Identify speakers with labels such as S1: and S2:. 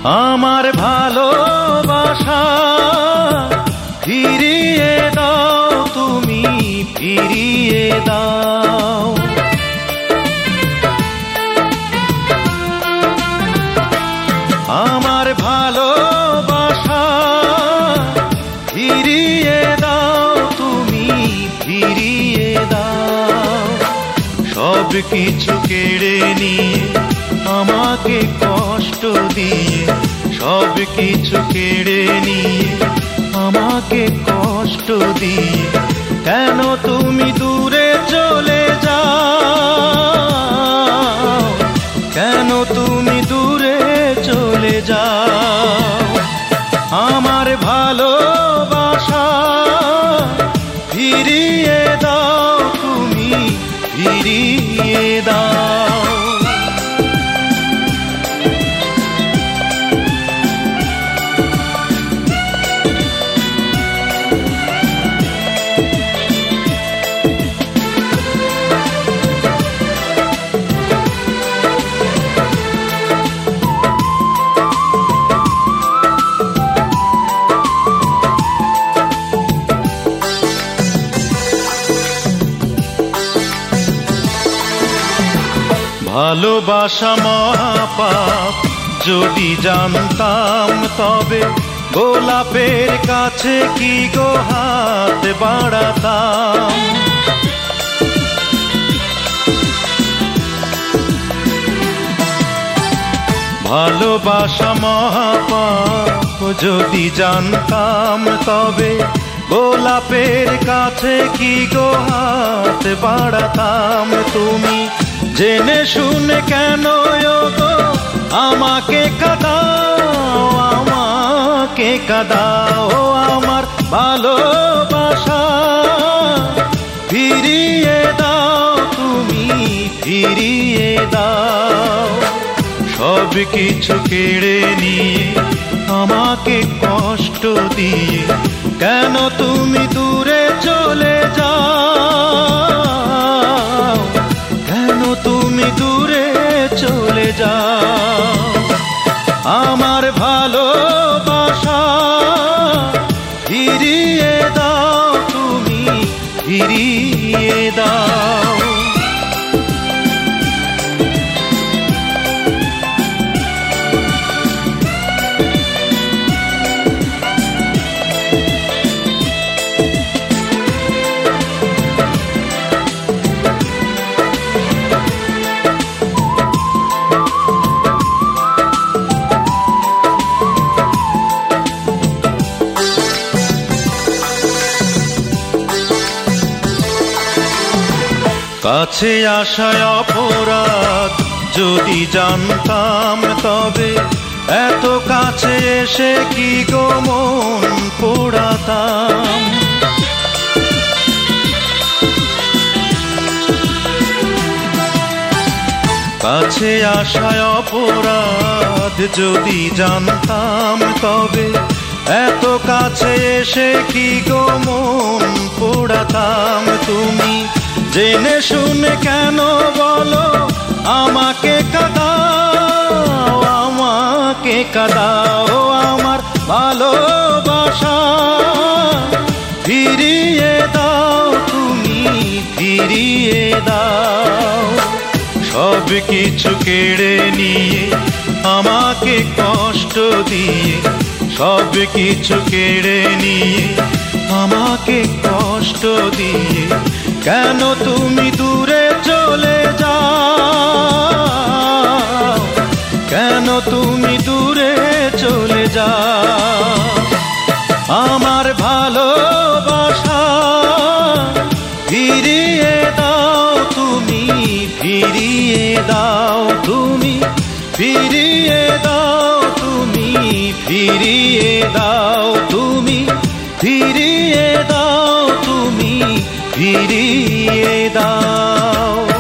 S1: আমার ভালোবাসা ফিরিয়ে দাও, তুমি ফিরিয়ে দাও। আমার ভালোবাসা ফিরিয়ে দাও, তুমি ফিরিয়ে দাও। সব কিছু কেড়ে নিয়ে আমাকে কষ্ট দিয়ে, সব কিছু কেড়ে নিয়ে আমাকে কষ্ট দিয়ে, কেন তুমি দূরে চলে যাও, কেন তুমি দূরে চলে যাও। আমার ভালোবাসা ফিরিয়ে দাও, তুমি ফিরিয়ে দাও। ভালোবাসা মহাপাপ, যদি জানতাম তবে গোলাপের কাছে কি গো হাত বাড়াতাম। ভালোবাসা মহাপাপ, যদি জানতাম তবে গোলাপের কাছে কি গো হাত বাড়াতাম। তুমি জেনে শুনে কেন গো আমাকে কাঁদাও, আমাকে কাঁদাও। আমার ভালোবাসা ফিরিয়ে দাও, তুমি ফিরিয়ে দাও। সব কিছু কেড়ে নিয়ে আমাকে কষ্ট দিয়ে, কেন তুমি দূরে চলে যাও, কেন তুমি দূরে চলে যাও। আমার ভালোবাসা ফিরিয়ে দাও, তুমি ফিরিয়ে দাও। কাছে আসায় অপরাধ, যদি জানতাম তবে এত কাছে এসে কি গো মন পোড়াতাম। কাছে আসায় অপরাধ, যদি জানতাম তবে এত কাছে এসে কি গো মন পোড়াতাম। তুমি জেনে শুনে কেন বলো আমাকে কাঁদাও, আমাকে কাঁদাও। আমার ভালোবাসা ফিরিয়ে দাও, তুমি ফিরিয়ে দাও। সব কিছু কেড়ে নিয়ে আমাকে কষ্ট দিয়ে, সব কিছু কেড়ে নিয়ে আমাকে কষ্ট দিয়ে, কেন তুমি দূরে চলে যাও, কেন তুমি দূরে চলে যাও। আমার ভালোবাসা ফিরিয়ে দাও, তুমি ফিরিয়ে দাও, তুমি ফিরিয়ে দাও, তুমি ফিরিয়ে দাও, তুমি ফিরিয়ে দাও, তুমি ফিরিয়ে দাও।